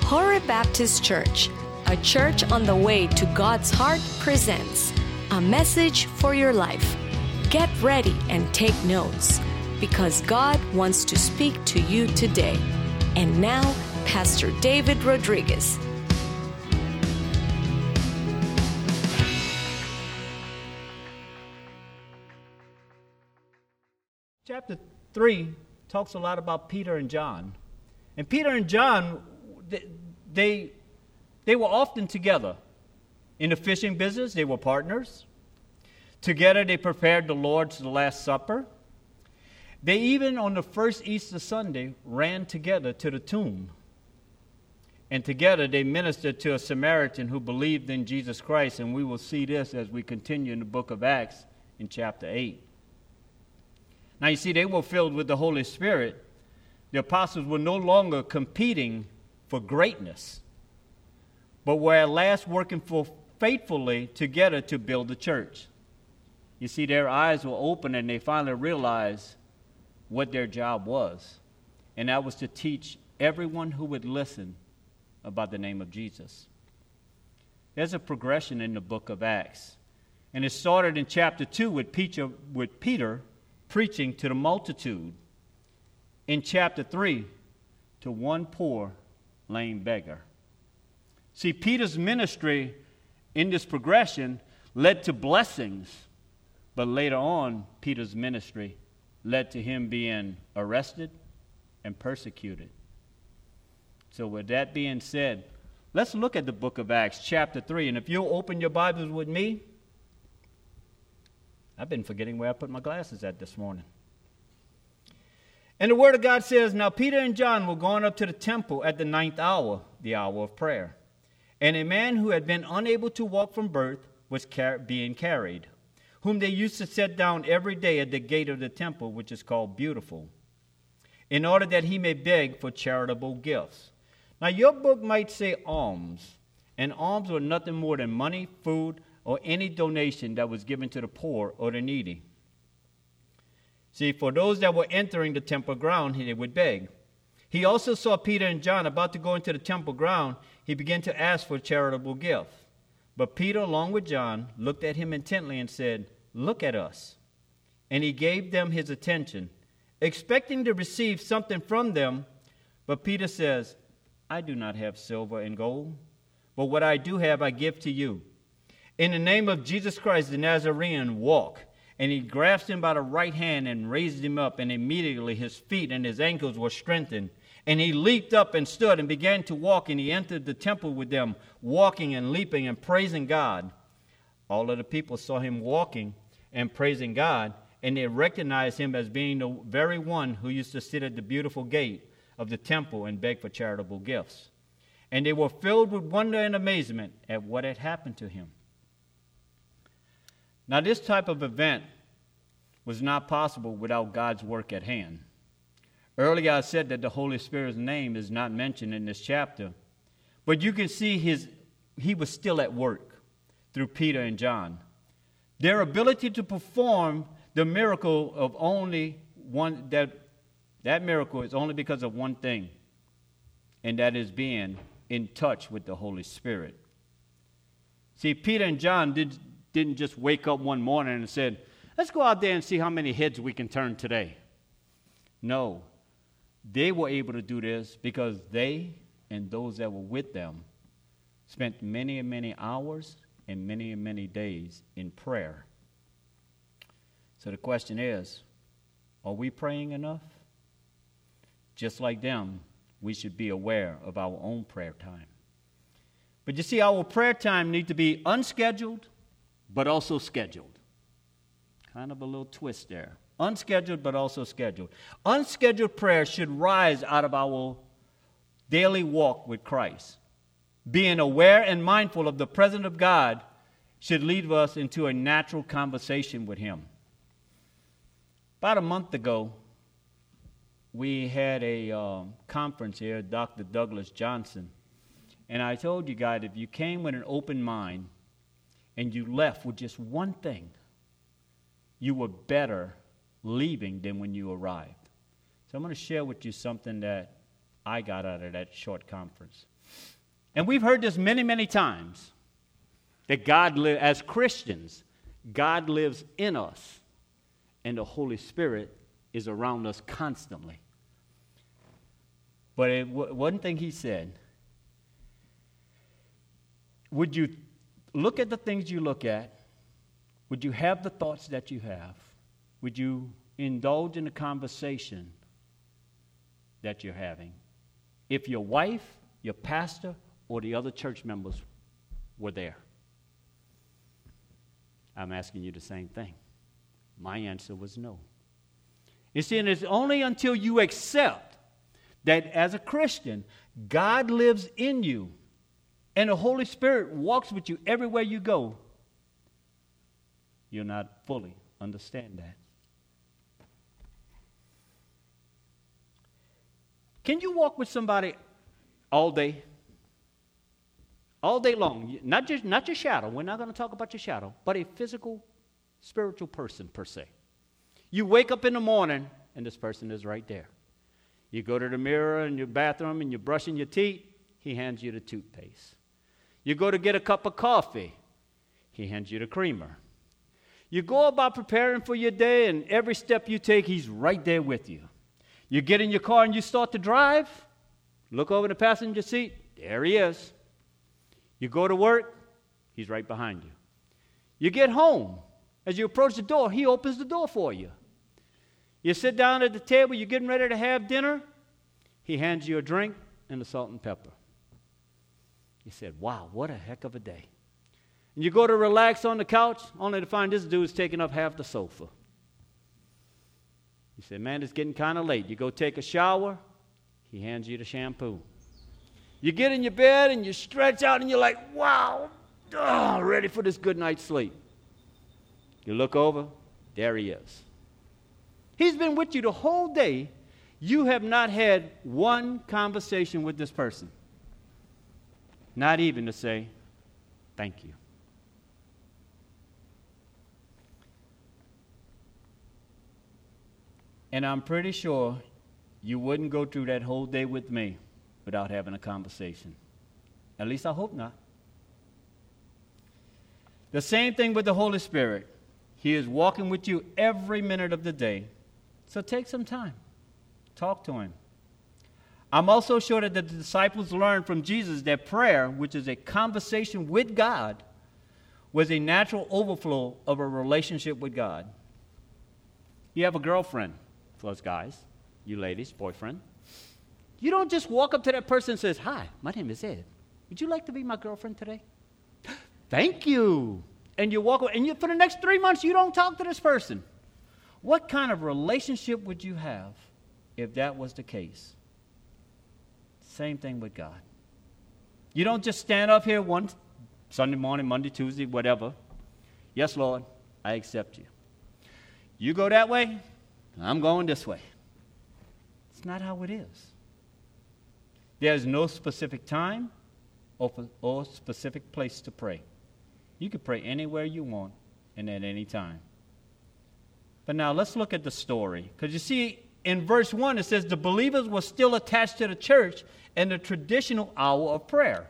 Horeb Baptist Church, a church on the way to God's heart, presents a message for your life. Get ready and take notes, because God wants to speak to you today. And now, Pastor David Rodriguez. Chapter 3 talks a lot about Peter and John. And Peter and John, they were often together. In the fishing business, they were partners. Together, they prepared the Lord's Last Supper. They even, on the first Easter Sunday, ran together to the tomb. And together, they ministered to a Samaritan who believed in Jesus Christ. And we will see this as we continue in the book of Acts in chapter 8. Now, you see, they were filled with the Holy Spirit. The apostles were no longer competing for greatness, but were at last working faithfully together to build the church. You see, their eyes were open and they finally realized what their job was, and that was to teach everyone who would listen about the name of Jesus. There's a progression in the book of Acts, and it started in chapter 2 with Peter preaching to the multitude. In chapter 3, to one poor lame beggar. See, Peter's ministry in this progression led to blessings, but later on, Peter's ministry led to him being arrested and persecuted. So with that being said, let's look at the book of Acts, chapter 3. And if you'll open your Bibles with me, I've been forgetting where I put my glasses at this morning. And the Word of God says, Now Peter and John were going up to the temple at the 9th hour, the hour of prayer. And a man who had been unable to walk from birth was being carried, whom they used to set down every day at the gate of the temple, which is called Beautiful, in order that he may beg for charitable gifts. Now your book might say alms, and alms were nothing more than money, food, or any donation that was given to the poor or the needy. See, for those that were entering the temple ground, they would beg. He also saw Peter and John about to go into the temple ground. He began to ask for charitable gifts. But Peter, along with John, looked at him intently and said, Look at us. And he gave them his attention, expecting to receive something from them. But Peter says, I do not have silver and gold, but what I do have I give to you. In the name of Jesus Christ the Nazarene, walk. And he grasped him by the right hand and raised him up, and immediately his feet and his ankles were strengthened. And he leaped up and stood and began to walk, and he entered the temple with them, walking and leaping and praising God. All of the people saw him walking and praising God, and they recognized him as being the very one who used to sit at the beautiful gate of the temple and beg for charitable gifts. And they were filled with wonder and amazement at what had happened to him. Now, this type of event was not possible without God's work at hand. Earlier, I said that the Holy Spirit's name is not mentioned in this chapter, but you can see he was still at work through Peter and John. Their ability to perform the miracle of only one, that miracle is only because of one thing, and that is being in touch with the Holy Spirit. See, Peter and John didn't just wake up one morning and said, let's go out there and see how many heads we can turn today. No, they were able to do this because they and those that were with them spent many and many hours and many and many days in prayer. So the question is, are we praying enough? Just like them, we should be aware of our own prayer time. But you see, our prayer time needs to be unscheduled, but also scheduled. Kind of a little twist there. Unscheduled, but also scheduled. Unscheduled prayer should rise out of our daily walk with Christ. Being aware and mindful of the presence of God should lead us into a natural conversation with Him. About a month ago, we had a conference here, Dr. Douglas Johnson. And I told you guys, if you came with an open mind, and you left with just one thing, you were better leaving than when you arrived. So I'm going to share with you something that I got out of that short conference. And we've heard this many, many times, that as Christians, God lives in us, and the Holy Spirit is around us constantly. But one thing he said, would you look at the things you look at? Would you have the thoughts that you have? Would you indulge in the conversation that you're having? If your wife, your pastor, or the other church members were there? I'm asking you the same thing. My answer was no. You see, and it's only until you accept that as a Christian, God lives in you and the Holy Spirit walks with you everywhere you go, you'll not fully understand that. Can you walk with somebody all day? All day long. Not your shadow. We're not going to talk about your shadow, but a physical, spiritual person per se. You wake up in the morning and this person is right there. You go to the mirror in your bathroom and you're brushing your teeth, he hands you the toothpaste. You go to get a cup of coffee, he hands you the creamer. You go about preparing for your day, and every step you take, he's right there with you. You get in your car and you start to drive, look over the passenger seat, there he is. You go to work, he's right behind you. You get home. As you approach the door, he opens the door for you. You sit down at the table, you're getting ready to have dinner, he hands you a drink and the salt and pepper. You said, wow, what a heck of a day. And you go to relax on the couch, only to find this dude's taking up half the sofa. You said, man, it's getting kind of late. You go take a shower, he hands you the shampoo. You get in your bed and you stretch out and you're like, wow, ready for this good night's sleep. You look over, there he is. He's been with you the whole day. You have not had one conversation with this person. Not even to say, thank you. And I'm pretty sure you wouldn't go through that whole day with me without having a conversation. At least I hope not. The same thing with the Holy Spirit. He is walking with you every minute of the day. So take some time. Talk to him. I'm also sure that the disciples learned from Jesus that prayer, which is a conversation with God, was a natural overflow of a relationship with God. You have a girlfriend, for us guys, you ladies, boyfriend. You don't just walk up to that person and says, hi, my name is Ed. Would you like to be my girlfriend today? Thank you. And you walk away, and for the next 3 months, you don't talk to this person. What kind of relationship would you have if that was the case? Same thing with God. You don't just stand up here one Sunday morning, Monday, Tuesday, whatever. Yes, Lord, I accept you. You go that way, I'm going this way. It's not how it is. There's no specific time or specific place to pray. You can pray anywhere you want and at any time. But now let's look at the story. Because you see, in verse 1, it says the believers were still attached to the church and the traditional hour of prayer.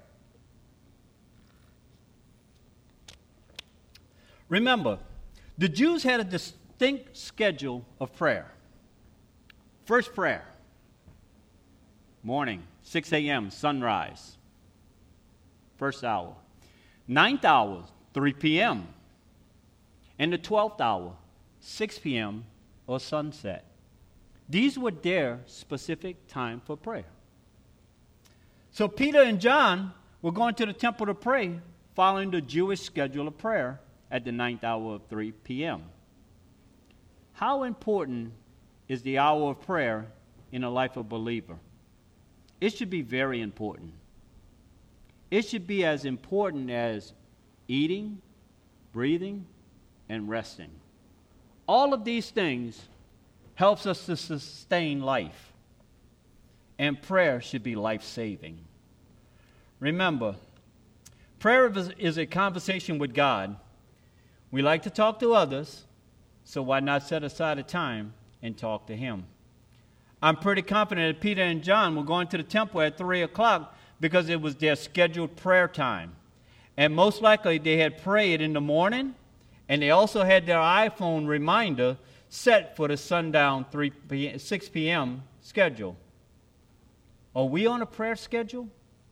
Remember, the Jews had a distinct schedule of prayer. First prayer, morning, 6 a.m., sunrise, first hour. 9th hour, 3 p.m. And the 12th hour, 6 p.m. or sunset. These were their specific time for prayer. So Peter and John were going to the temple to pray, following the Jewish schedule of prayer at the 9th hour of 3 p.m. How important is the hour of prayer in the life of a believer? It should be very important. It should be as important as eating, breathing, and resting. All of these things helps us to sustain life. And prayer should be life-saving. Remember, prayer is a conversation with God. We like to talk to others, so why not set aside a time and talk to him? I'm pretty confident that Peter and John were going to the temple at 3 o'clock Because it was their scheduled prayer time. And most likely they had prayed in the morning, and they also had their iPhone reminder set for the sundown 6 p.m. schedule. Are we on a prayer schedule?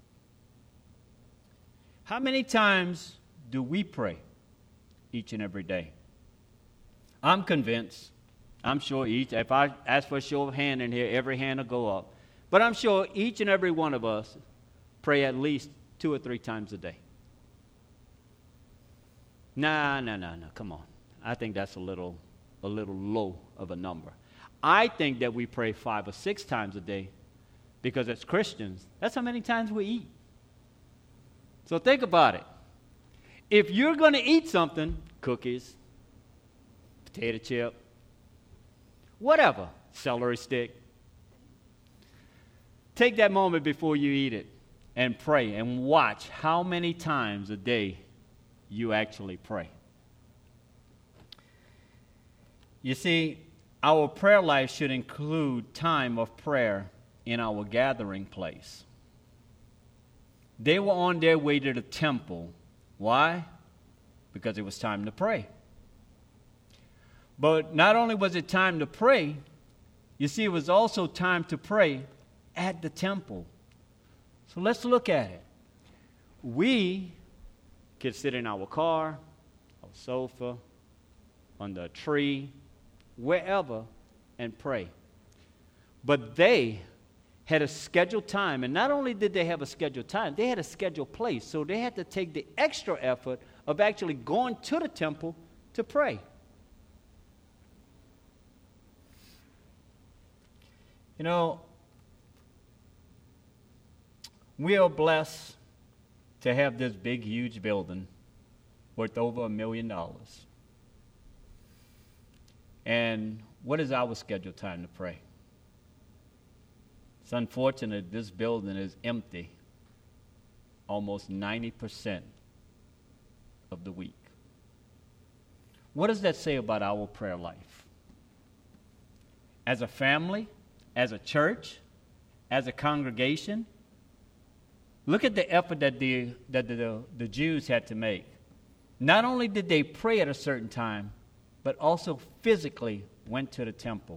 How many times do we pray each and every day? I'm convinced. I'm sure if I ask for a show of hand in here, every hand will go up. But I'm sure each and every one of us pray at least 2 or 3 times a day. No, come on. I think that's a little low of a number. I think that we pray 5 or 6 times a day because as Christians, that's how many times we eat. So think about it. If you're going to eat something, cookies, potato chip, whatever, celery stick, take that moment before you eat it and pray and watch how many times a day you actually pray. You see, our prayer life should include time of prayer in our gathering place. They were on their way to the temple. Why? Because it was time to pray. But not only was it time to pray, you see, it was also time to pray at the temple. So let's look at it. We could sit in our car, our sofa, under a tree, wherever, and pray. But they had a scheduled time, and not only did they have a scheduled time, they had a scheduled place. So they had to take the extra effort of actually going to the temple to pray. You know, we are blessed to have this big, huge building worth over $1 million. And what is our scheduled time to pray? It's unfortunate this building is empty almost 90% of the week. What does that say about our prayer life? As a family, as a church, as a congregation, look at the effort that the Jews had to make. Not only did they pray at a certain time, but also physically went to the temple.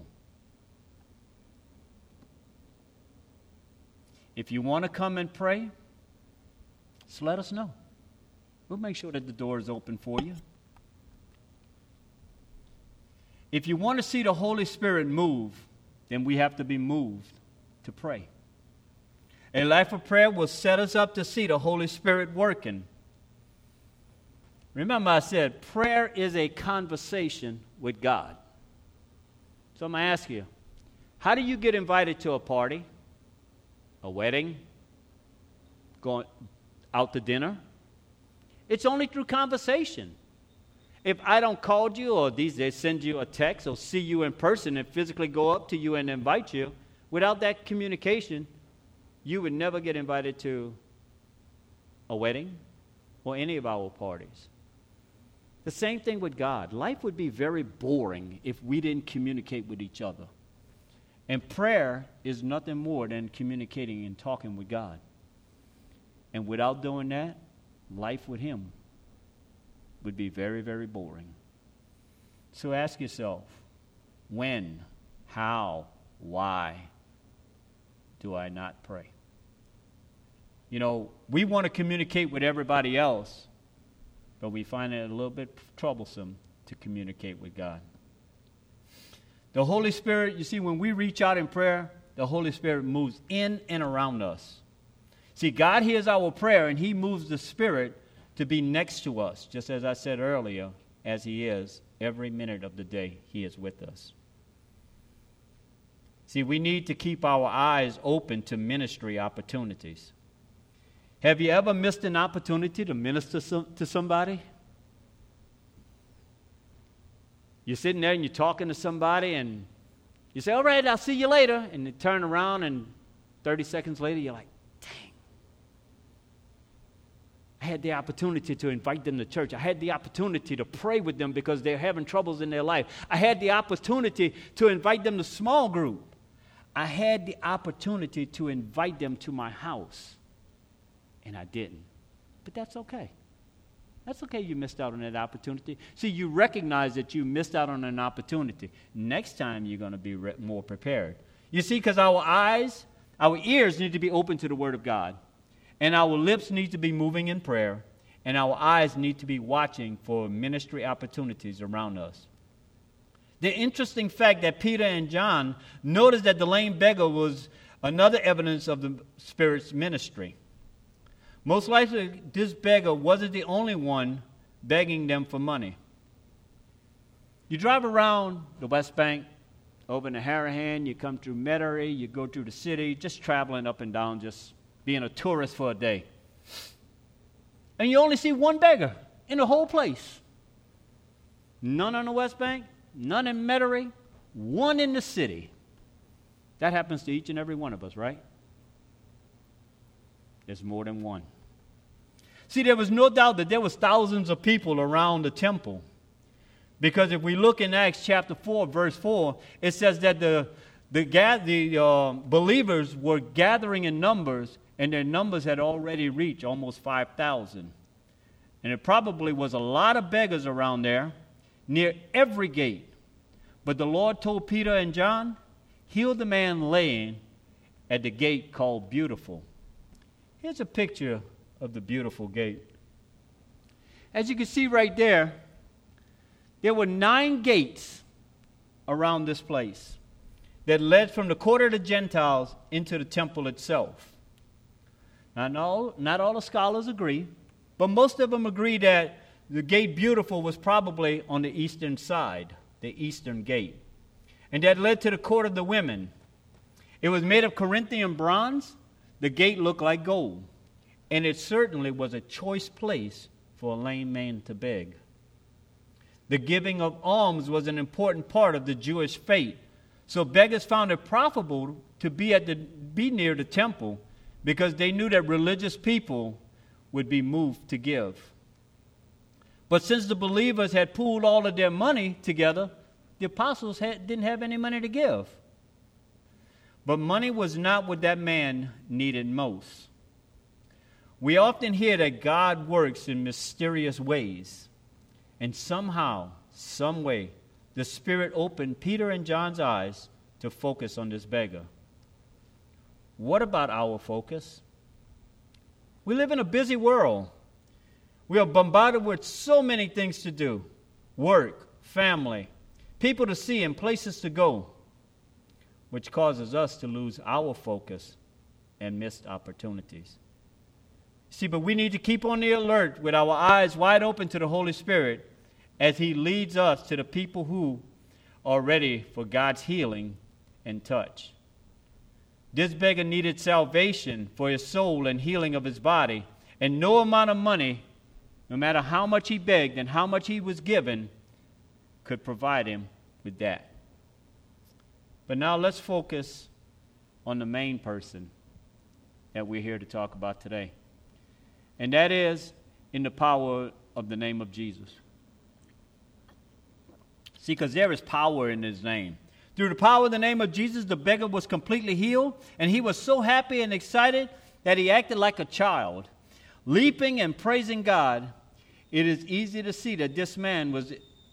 If you want to come and pray, just let us know. We'll make sure that the door is open for you. If you want to see the Holy Spirit move, then we have to be moved to pray. A life of prayer will set us up to see the Holy Spirit working. Remember I said prayer is a conversation with God. So I'm going to ask you, how do you get invited to a party, a wedding, going out to dinner? It's only through conversation. If I don't call you or these days send you a text or see you in person and physically go up to you and invite you, without that communication, you would never get invited to a wedding or any of our parties. The same thing with God. Life would be very boring if we didn't communicate with each other. And prayer is nothing more than communicating and talking with God. And without doing that, life with Him would be very, very boring. So ask yourself, when, how, why do I not pray? You know, we want to communicate with everybody else, but we find it a little bit troublesome to communicate with God. The Holy Spirit, you see, when we reach out in prayer, the Holy Spirit moves in and around us. See, God hears our prayer, and He moves the Spirit to be next to us, just as I said earlier, as He is every minute of the day, He is with us. See, we need to keep our eyes open to ministry opportunities. Have you ever missed an opportunity to minister to somebody? You're sitting there and you're talking to somebody and you say, all right, I'll see you later. And you turn around and 30 seconds later, you're like, dang. I had the opportunity to invite them to church. I had the opportunity to pray with them because they're having troubles in their life. I had the opportunity to invite them to small group. I had the opportunity to invite them to my house. and I didn't. But that's okay. That's okay you missed out on that opportunity. See, you recognize that you missed out on an opportunity. Next time you're going to be more prepared. You see, because our eyes, our ears need to be open to the Word of God. And our lips need to be moving in prayer. And our eyes need to be watching for ministry opportunities around us. The interesting fact that Peter and John noticed that the lame beggar was another evidence of the Spirit's ministry. Most likely, this beggar wasn't the only one begging them for money. You drive around the West Bank, over in the Harahan, you come through Metairie, you go through the city, just traveling up and down, just being a tourist for a day. And you only see one beggar in the whole place. None on the West Bank, none in Metairie, one in the city. That happens to each and every one of us, right? There's more than one. See, there was no doubt that there was thousands of people around the temple. Because if we look in Acts chapter 4, verse 4, it says that the believers were gathering in numbers, and their numbers had already reached almost 5,000. And it probably was a lot of beggars around there, near every gate. But the Lord told Peter and John, heal the man laying at the gate called Beautiful. Here's a picture of the Beautiful gate. As you can see right there, there were 9 gates around this place that led from the court of the Gentiles into the temple itself. Now, not all the scholars agree, but most of them agree that the gate Beautiful was probably on the eastern side, the eastern gate. And that led to the court of the women. It was made of Corinthian bronze. The gate looked like gold. And it certainly was a choice place for a lame man to beg. The giving of alms was an important part of the Jewish faith. So beggars found it profitable to be near the temple because they knew that religious people would be moved to give. But since the believers had pooled all of their money together, the apostles didn't have any money to give. But money was not what that man needed most. We often hear that God works in mysterious ways. And somehow, some way, the Spirit opened Peter and John's eyes to focus on this beggar. What about our focus? We live in a busy world. We are bombarded with so many things to do. Work, family, people to see, and places to go, which causes us to lose our focus and missed opportunities. See, but we need to keep on the alert with our eyes wide open to the Holy Spirit as He leads us to the people who are ready for God's healing and touch. This beggar needed salvation for his soul and healing of his body, and no amount of money, no matter how much he begged and how much he was given, could provide him with that. But now let's focus on the main person that we're here to talk about today. And that is in the power of the name of Jesus. See, because there is power in His name. Through the power of the name of Jesus, the beggar was completely healed, and he was so happy and excited that he acted like a child, leaping and praising God. It is easy to see that this man was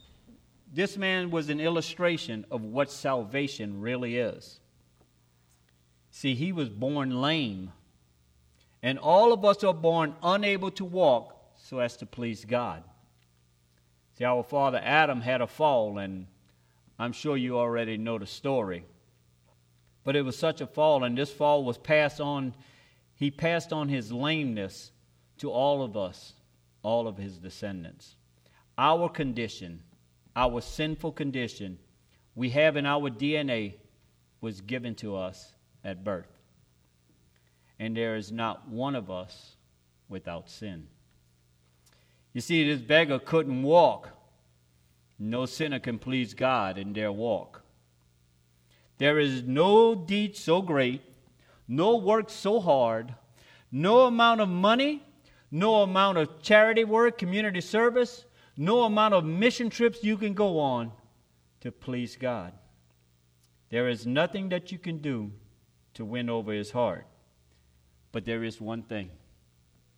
an illustration of what salvation really is. See, he was born lame. And all of us are born unable to walk so as to please God. See, our father Adam had a fall, and I'm sure you already know the story. But it was such a fall, and this fall was passed on. He passed on his lameness to all of us, all of his descendants. Our condition, our sinful condition, we have in our DNA was given to us at birth. And there is not one of us without sin. You see, this beggar couldn't walk. No sinner can please God in their walk. There is no deed so great, no work so hard, no amount of money, no amount of charity work, community service, no amount of mission trips you can go on to please God. There is nothing that you can do to win over His heart. But there is one thing.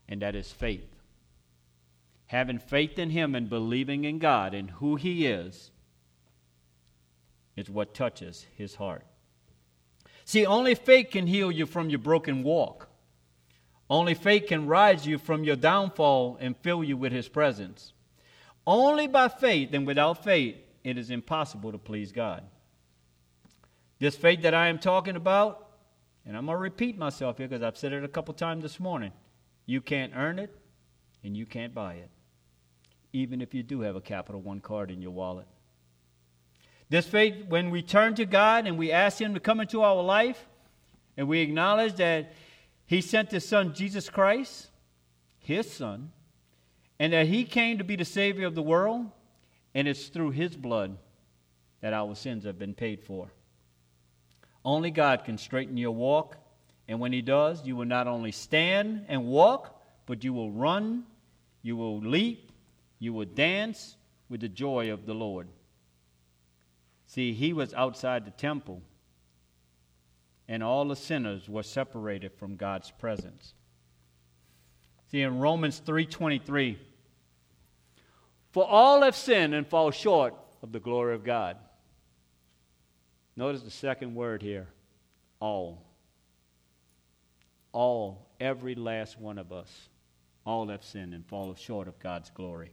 and that is faith. Having faith in him and believing in God and who he is what touches his heart. See, only faith can heal you from your broken walk. Only faith can rise you from your downfall and fill you with his presence. Only by faith and without faith, it is impossible to please God. This faith that I am talking about, and I'm going to repeat myself here because I've said it a couple times this morning, you can't earn it and you can't buy it, even if you do have a Capital One card in your wallet. This faith, when we turn to God and we ask him to come into our life, and we acknowledge that he sent his son, Jesus Christ, his son, and that he came to be the Savior of the world, and it's through his blood that our sins have been paid for. Only God can straighten your walk, and when he does, you will not only stand and walk, but you will run, you will leap, you will dance with the joy of the Lord. See, he was outside the temple, and all the sinners were separated from God's presence. See, in Romans 3:23, for all have sinned and fall short of the glory of God. Notice the second word here, all. All, every last one of us, all have sinned and fall short of God's glory.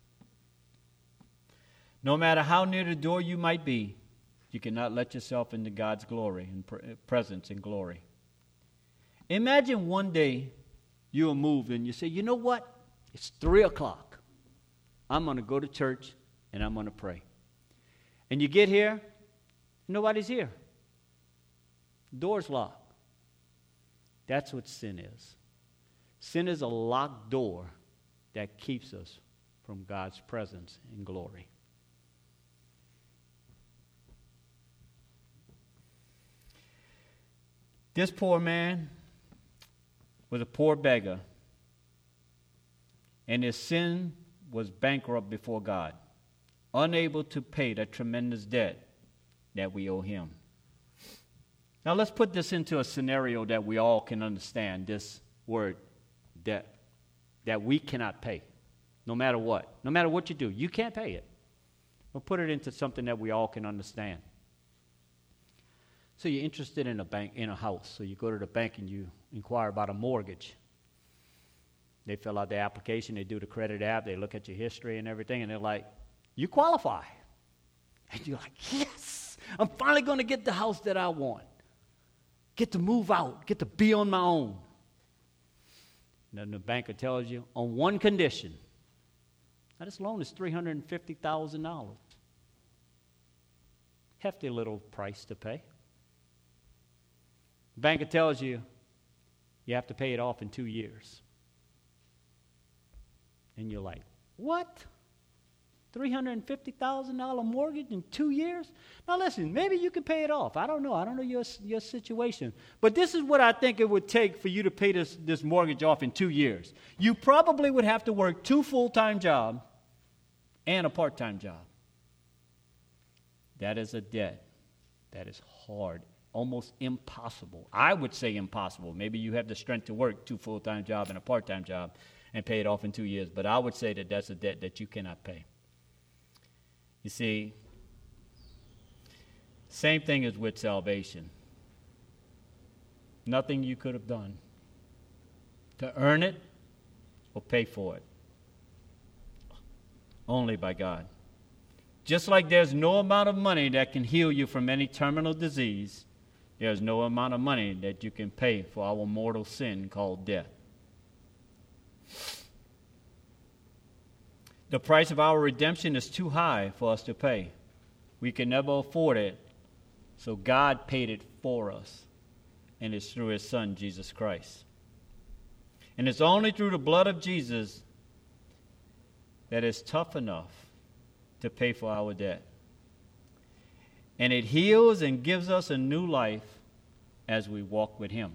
No matter how near the door you might be, you cannot let yourself into God's glory and presence and glory. Imagine one day you'll move and you say, you know what? It's 3 o'clock. I'm going to go to church and I'm going to pray. And you get here, nobody's here. Door's locked. That's what sin is. Sin is a locked door that keeps us from God's presence and glory. This poor man was a poor beggar, and his sin was bankrupt before God, unable to pay the tremendous debt that we owe him. Now let's put this into a scenario that we all can understand, this word, debt, that we cannot pay, no matter what. No matter what you do, you can't pay it. We'll put it into something that we all can understand. So you're interested in a house. So you go to the bank and you inquire about a mortgage. They fill out the application, they do the credit app, they look at your history and everything, and they're like, you qualify. And you're like, yes, I'm finally going to get the house that I want. Get to move out, get to be on my own. And then the banker tells you, on one condition. Now this loan is $350,000. Hefty little price to pay. The banker tells you you have to pay it off in 2 years. And you're like, what? $350,000 mortgage in 2 years? Now listen, maybe you can pay it off. I don't know your situation. But this is what I think it would take for you to pay this mortgage off in 2 years. You probably would have to work 2 full-time jobs and a part-time job. That is a debt. That is hard. Almost impossible. I would say impossible. Maybe you have the strength to work 2 full-time jobs and a part-time job and pay it off in 2 years. But I would say that that's a debt that you cannot pay. You see, same thing is with salvation. Nothing you could have done to earn it or pay for it. Only by God. Just like there's no amount of money that can heal you from any terminal disease, there's no amount of money that you can pay for our mortal sin called death. The price of our redemption is too high for us to pay. We can never afford it, so God paid it for us, and it's through his Son, Jesus Christ. And it's only through the blood of Jesus that is tough enough to pay for our debt. And it heals and gives us a new life as we walk with him.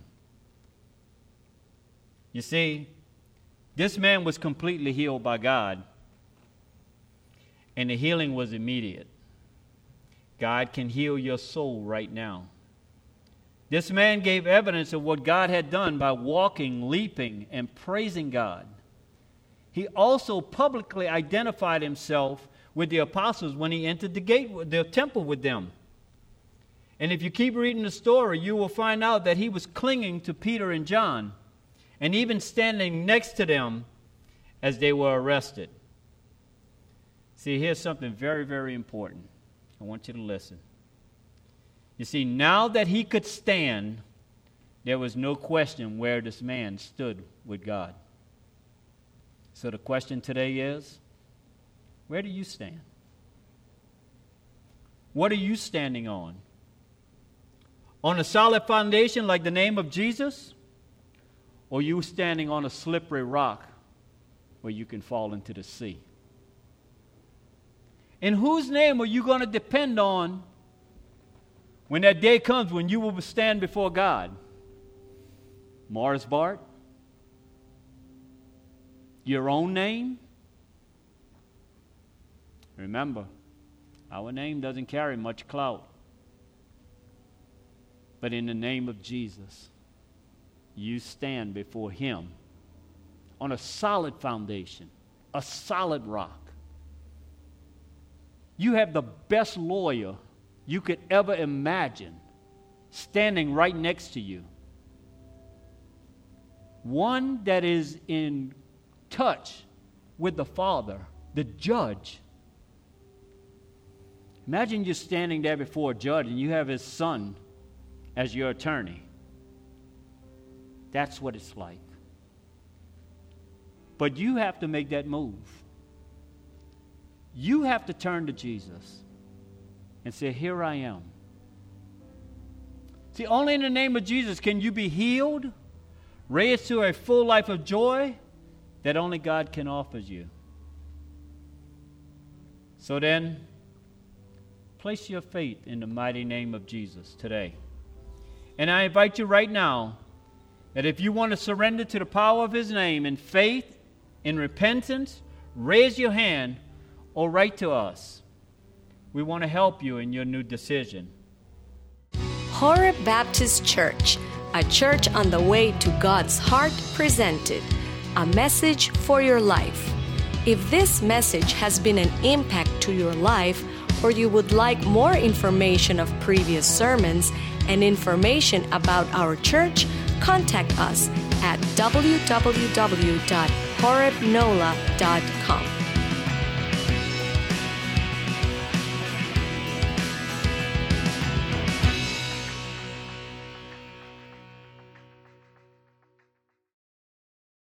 You see, this man was completely healed by God, and the healing was immediate. God can heal your soul right now. This man gave evidence of what God had done by walking, leaping, and praising God. He also publicly identified himself with the apostles when he entered the temple with them. And if you keep reading the story, you will find out that he was clinging to Peter and John, and even standing next to them as they were arrested. See, here's something very, very important. I want you to listen. You see, now that he could stand, there was no question where this man stood with God. So the question today is, where do you stand? What are you standing on? On a solid foundation like the name of Jesus? Or are you standing on a slippery rock where you can fall into the sea? In whose name are you going to depend on when that day comes when you will stand before God? Morris Bart? Your own name? Remember, our name doesn't carry much clout. But in the name of Jesus, you stand before him on a solid foundation, a solid rock. You have the best lawyer you could ever imagine standing right next to you. One that is in touch with the Father, the judge. Imagine you're standing there before a judge and you have his son as your attorney. That's what it's like. But you have to make that move. You have to turn to Jesus and say, here I am. See, only in the name of Jesus can you be healed, raised to a full life of joy that only God can offer you. So then, place your faith in the mighty name of Jesus today. And I invite you right now that if you want to surrender to the power of his name in faith, in repentance, raise your hand or write to us. We want to help you in your new decision. Horeb Baptist Church, a church on the way to God's heart, presented a message for your life. If this message has been an impact to your life, or you would like more information of previous sermons and information about our church, contact us at www.horebnola.com.